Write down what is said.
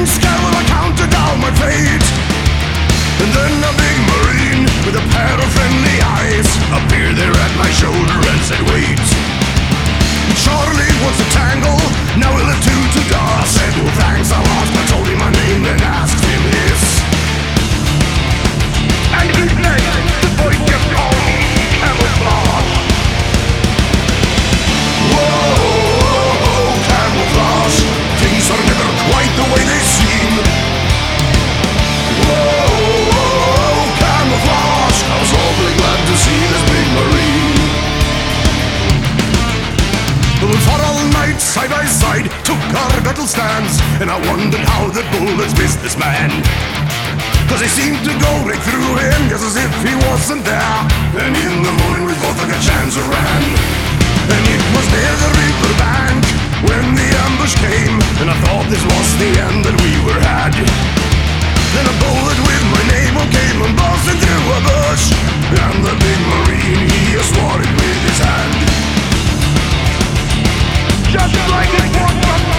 scared when I counted down my fate. And then a big marine with a pair of friendly eyes appeared there at my shoulder and said, wait. Charlie wants to tangle, now we'll have two to go. I said, well thanks a lot, I told him my name and asked him this. And his name, the boy just called me Camouflage. Whoa, camouflage, things are never quite the way they seem. Whoa, camouflage, I was awfully glad to see this big marine. We fought all night, side by side, took our battle stands, and I wondered how the bullets missed this man. Cause they seemed to go right through him, just as if he wasn't there. And in the morning we both took a chance and ran. And it was near the river bank when the ambush came, and I thought this was the end that we were had. Then a bullet with my name on came and buzzed through a bush, and the big marine, he swore it with his hand. Just like it was